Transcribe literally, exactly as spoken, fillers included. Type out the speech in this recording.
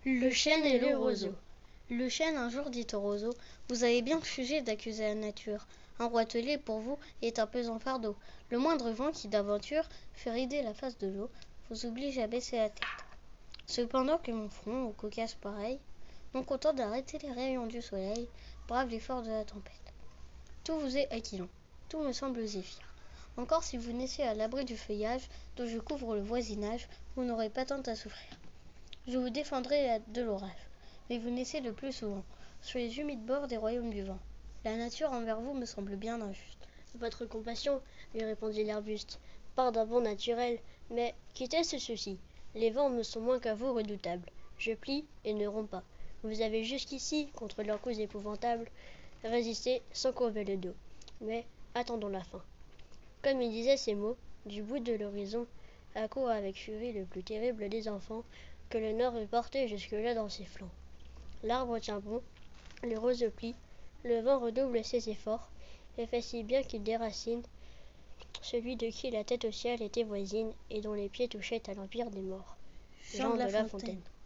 Le chêne et le roseau. Le chêne un jour dit au roseau: vous avez bien jugé d'accuser la nature. Un roitelet pour vous est un pesant fardeau. Le moindre vent qui d'aventure fait rider la face de l'eau vous oblige à baisser la tête. Cependant que mon front, aux cocasses pareilles, non content d'arrêter les rayons du soleil, brave l'effort de la tempête. Tout vous est acquillant, tout me semble zéphyr. Encore si vous naissez à l'abri du feuillage dont je couvre le voisinage, vous n'aurez pas tant à souffrir. Je vous défendrai de l'orage, mais vous naissez le plus souvent sur les humides bords des royaumes du vent. La nature envers vous me semble bien injuste. Votre compassion, lui répondit l'arbuste, part d'un bon naturel, mais qu'était-ce ceci? Les vents me sont moins qu'à vous redoutables. Je plie et ne romps pas. Vous avez jusqu'ici, contre leurs coups épouvantables, résisté sans courber le dos. Mais attendons la fin. Comme il disait ces mots, du bout de l'horizon, accourt avec furie le plus terrible des enfants que le nord eût porté jusque-là dans ses flancs. L'arbre tient bon, le roseau plie, le vent redouble ses efforts, et fait si bien qu'il déracine celui de qui la tête au ciel était voisine, et dont les pieds touchaient à l'empire des morts. Jean de La Fontaine.